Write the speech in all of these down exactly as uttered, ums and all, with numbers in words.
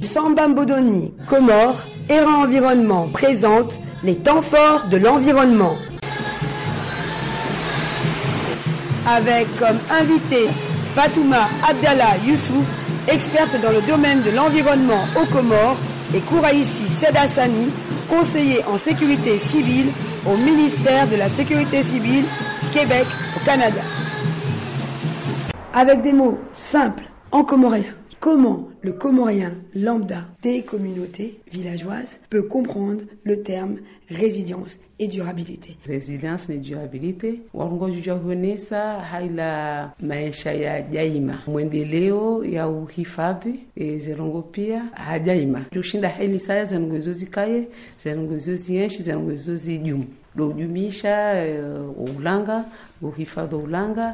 Sambambodoni, Comores, Era Environnement présente les temps forts de l'environnement. Avec comme invité Fatouma Abdallah Youssouf, experte dans le domaine de l'environnement aux Comores, et Kouraïchi Sedassani, conseiller en sécurité civile au ministère de la Sécurité civile, Québec, au Canada. Avec des mots simples, en comorien, comment le comorien lambda des communautés villageoises peut comprendre le terme résilience et durabilité? Resilience na durability waongozi huonesa haila maisha ya daima, mwendeleo ya uhifadhi e zirongo pia hajaima kushinda haili saya zangozo zikaye zangozo zienshi zangozo zijumu do jumisha uh, ulanga uhifadhi ulanga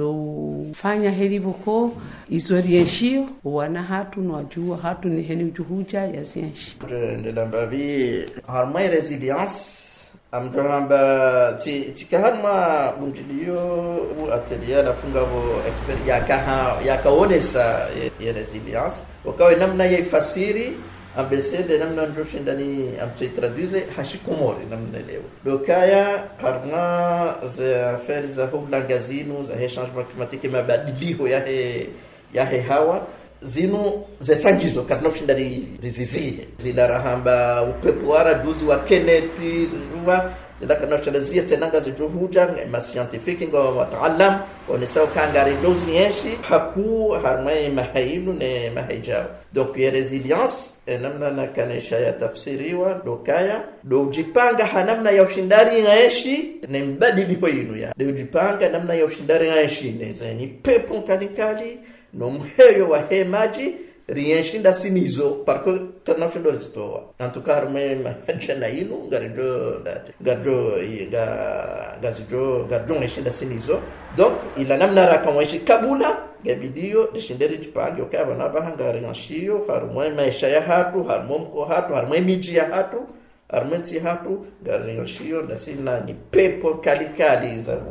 do fanya heliboko izorienshio wana hatu no ajua hatu ni heni ujuhuja ya zienshi de lambavi harma resilience amdohamba ti tikaharma bunjilio u atelier la fungavo expert yaka yakaonesa ya resilience wakawe namna ya ifasiri ambesende namna njoshindani amtse traduise hashikomori namna leo dokaya harma za affaires za hublangazino za changement climatique mabadiliko ya he ya he hawa zinu ze sangizo katna kushindani rizizie zila rahamba upepo ara juzi wa keneti ziwa zila katna kushindazia tenanga zijuhuja ma scientifique ngo wataalam onesao kangari juzi enshi haku harma mahainu ne mahajao donc ya resilience namna na kanisha ya tafsiriwa dokaya do jipanga hanamna ya ushindari ngaishi ne mbadiliko yinu ya do jipanga namna ya ushindari ngaishi ne zenye pepo kanikali no mheyo wa hemaji rienshinda sinizo parko kanashondo zitoa antukar me majana yinu garijo gajo ga gazijo gajo ngishinda sinizo donc ila namna rakamweshi kabula gabidio dishinderi jipange okaba nabahangari ngashiyo harumwe maisha ya hatu harumwe mko hatu harumwe miji ya hatu harumwe hatu gari ngashiyo dasina ni pepo kalikali za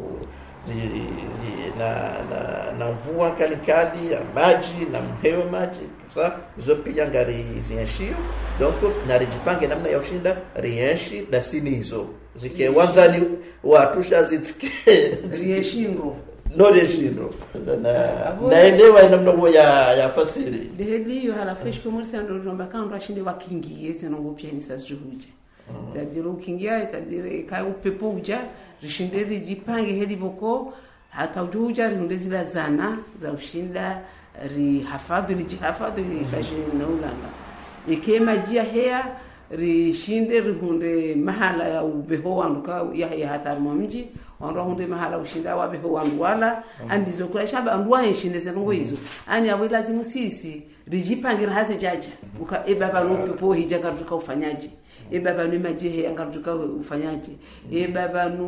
zi, zi na na na mvua kalikali ya maji na mhewa maji tusa hizo pia ngari zienshio donc na rijipange namna ya ushinda rienshi dasini hizo zike wanzani watu shazitike zienshingo no reshindo na naelewa namna ya ya fasiri beheliyo hala fresh commerce ndo romba kan rashinde wakingiye zenongo pia ni sasjuhuje zadiro kingia zadire ka upepo uja rishinderi jipange heliboko hata ujuja rindezila zana za ushinda ri hafadhi ri hafadhi ri fashion ulanga ikema jia hea ri shinde ri hunde mahala ya ubeho wanduka ya ya hata mji wando hunde mahala ushinda wa beho wandu wala andizo kula shamba andwa ishinde zengo hizo ani awe lazimu sisi rijipangira hase jaja uka e baba no pepo hija karuka ufanyaje e baba no majehe angaruka ufanyaje e baba no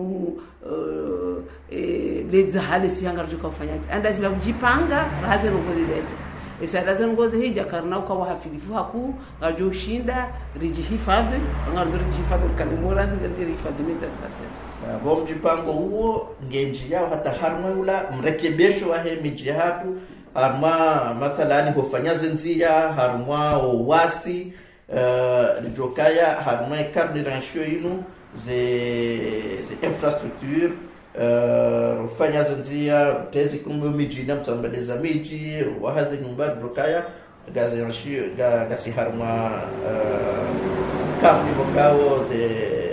uh, e leza hale si angaruka ufanyaje andazila kujipanga haze no kozidete esadaza ngoze hija karna ukawa hafilifu haku ngajo shinda rijihifadhi ngaro rijihifadhi kalimora ndio rijihifadhi neza sasa bo mjipango huo ngenji yao hata harma ula mrekebesho wa hemiji hatu harma mathalani hufanya zinzia harma wasi uh, lijokaya harma cardiranshio inu ze ze infrastructure uh, hufanya zinzia tezi kumbe miji na mtambeleza miji wahaze nyumba lijokaya gaze ranshio ga gasi harma uh, kambi bokao ze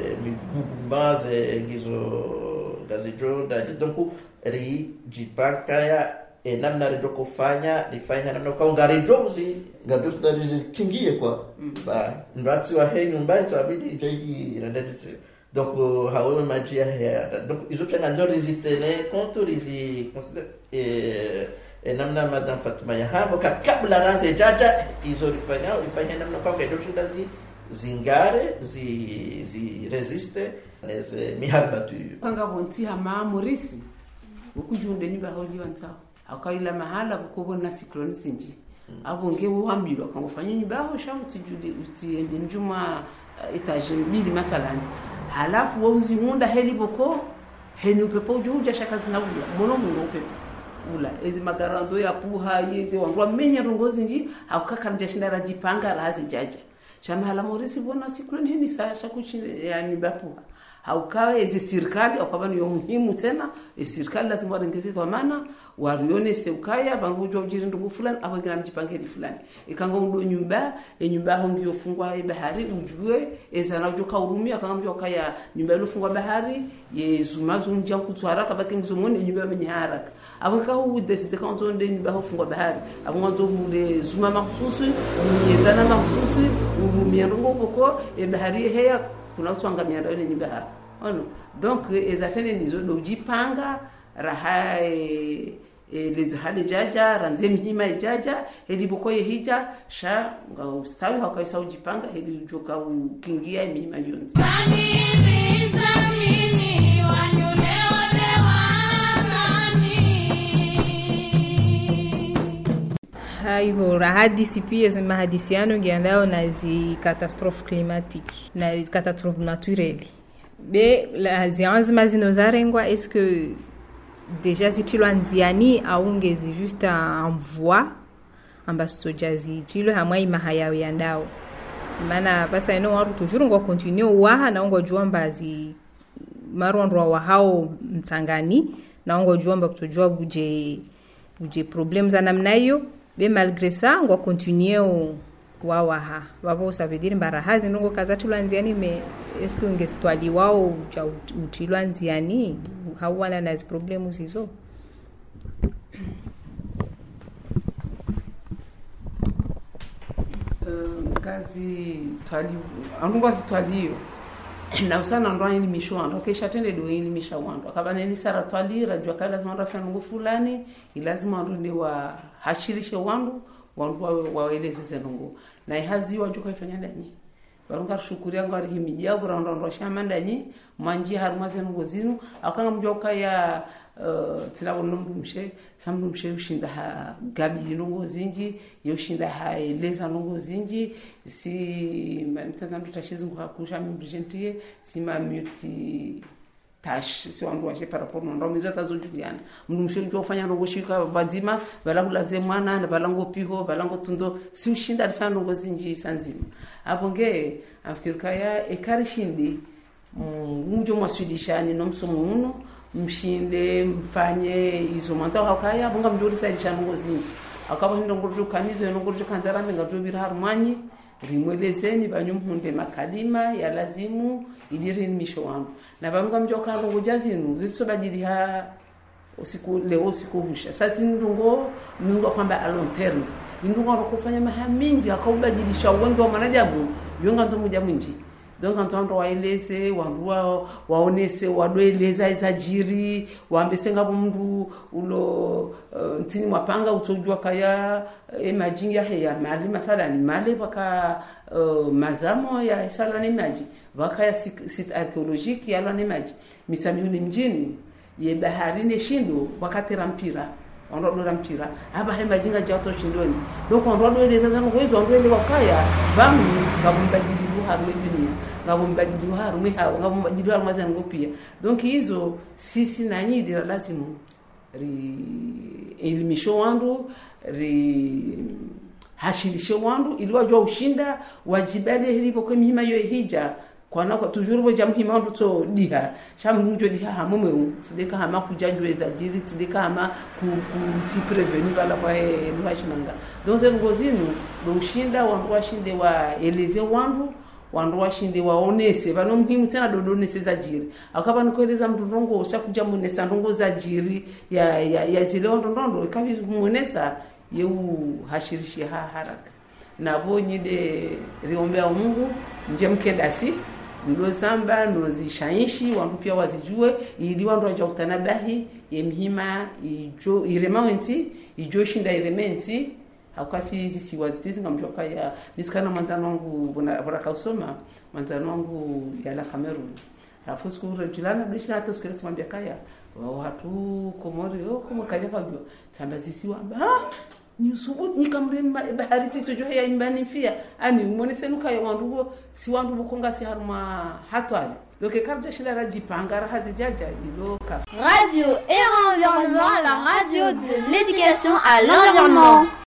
base ngizo gazijo da donc ri jipakaya e namna rijo kufanya rifanya namna kwa ngarijozi ngados da kingie kwa ba ndati wa he nyumba ito abidi jogi radetsi donc hawe majia he donc izo pia ndio rizitene kontu rizi consider e e namna madam Fatuma ya habo kabla ranze jaja izo rifanya rifanya namna kwa ngados dazi zingare zi zi resiste les mihalbatu panga bonti hama morisi ukujunde ni baholi wantao akaila mahala kukubona cyclone sinji abonge uhambilwa kamufanya nyibaho shamti juli utiende mjuma etage mbili mathalan halafu wauzi munda heliboko heni upepo juja shaka zinabula mono mungo upepo ula ezi magarando ya puha yeze wangu menya rongozi nji haukaka ndashinda rajipanga razi jaja chama hala morisi bona sikuleni hini sasha kuchini yani bapuha haukawa ezi serikali akaba ni muhimu tena e serikali lazima warengeze kwa maana warione seukaya bangujo ujiri ndugu fulani abagira mjipangeli fulani ikango mdo nyumba e nyumba ho ngiyo fungwa e bahari ujue ezana ujoka urumia kanga mjoka ya nyumba ile fungwa bahari ye zumazo njya kutwara kabake ngizomone nyumba menye haraka abaka hu deside kanto nde nyumba ho fungwa bahari abonzo mule zuma mahsusi yezana mahsusi urumia ndongo boko e bahari heya kuna utwanga mianda ile nyumba hapa ono donc ezatene nizo dojipanga raha e, e lezahade jaja ranze mhima ijaja eliboko yehija sha nga ustawi hakaisa ujipanga heli ujoka ukingia mhima yonzi hivyo rahadisi pia za mahadisiano ngiandao na zi katastrofe climatique na zi katastrofe naturelle be lazima zinozarengwa est-ce que déjà zitilwa nziani au ngezi juste en voix ambaso jazi tilo hamwa imahaya yandao maana basa ino waru toujours ngo continue waha na ngo juamba zi marondro wa hao mtangani na ngo juamba kutojua buje buje problems anamnayo be malgré ça on va continuer au wawaha babo ça veut dire mbarahazi ndongo kazatulwa nziani mais est-ce que ngestwali wao cha utilwa nziani hawana na problems hizo uh, kazi twali andungo twalio na usana ndo ni mishwando kesha tende do ni mishawando akaba neni sara twali rajwa kala lazima ndo afanya fulani ilazima ndo ni wa hashirishe wandu wandu waeleze zenungu na ihazi wajuka ifanya ndani barunga shukuria ngari himijia burando ndo shama ndani manji haruma zenungu zinu akanga mjoka ya uh, tila bonumbu mshe sambu mshe ushinda ha gabi nungu zinji yoshinda ha eleza nungu zinji si mtanda tutashizu kuhakusha mbrigentie si ma muti tash si wandu washe para pono ndo mizo tazojudiana mndu mshe njo fanya nungu shika badima bala kulaze mwana na balango piho balango tundo si ushinda alifanya nungu zinji sanzima abonge afkirkaya ekarishindi mjo mwasudishani no msomo uno mshinde mfanye izo manta hakaya bunga mjuri saidisha nungu zinji akaba ndo ngurju kanizo ngurju kanzara menga jobira harmanyi rimwelezeni banyumhunde makalima ya lazimu idiri misho wangu na banunga mjoka ngo jazinu zisobadili ha usiku leo usiku husha sasa ndungo mungu kwamba a long term ndungo kufanya mahaminji akaubadilisha wengi wa manajabu yonga nzo muja mwinji donc antondo waeleze wanduwa waonese wadweleza izajiri waambese ngabo mndu ulo uh, ntini mwapanga utojua kaya e majingi ya heya mali mathalani mali baka uh, mazamo ya salani maji baka ya site archeologique ya lani maji misami ule mjini ye baharini shindo wakati rampira ondo rampira aba he majinga jato shindoni donc ondo eleza zangu hivyo ondo ele wakaya bamu ngabumbadili haru dunia ngabumbadili haru mwe haru ngabumbadili haru mazango pia donc hizo sisi na nyidi lazima ri elimisho wandu ri hashilisho wandu ili wajua ushinda wajibale hilipo kwa mihima yo hija kwa na kwa toujours bo jamhima wandu to diha shamunjo diha hamumwe sideka hama kujajweza jiri sideka hama ku ku prevenir bala kwa mwashimanga donc ngozinu do ushinda wandu washinde wa eleze wandu wandu washinde waonese bano muhimu tena dodonese za jiri akaba nikoeleza mtu ndongo ushakuja munesa ndongo za jiri ya ya, ya zile ndondo ikabi munesa yeu hashirishi ha haraka na bonyi de riombea Mungu nje mkedasi ndo zamba ndo zishaishi wandu pia wazijue ili wandu waje kutanabahi yemhima ijo irementi ijo shinda irementi akasi hizi si wazitizi ngamjoka ya miskana manzano wangu bona baraka usoma manzano wangu ya la Cameroon afu siku rejilana bishana hata sikira simambia kaya watu komori oh komo kaja kabyo tambazisi wamba ni subuti ni kamremba bahari tito jo ya imbani fia ani umone senuka ya wandugo si wandu bukonga si haruma hatwali donc karja shinda rajipanga rahazi jaja ilo ka Radio et Environnement, la radio de l'éducation à l'environnement.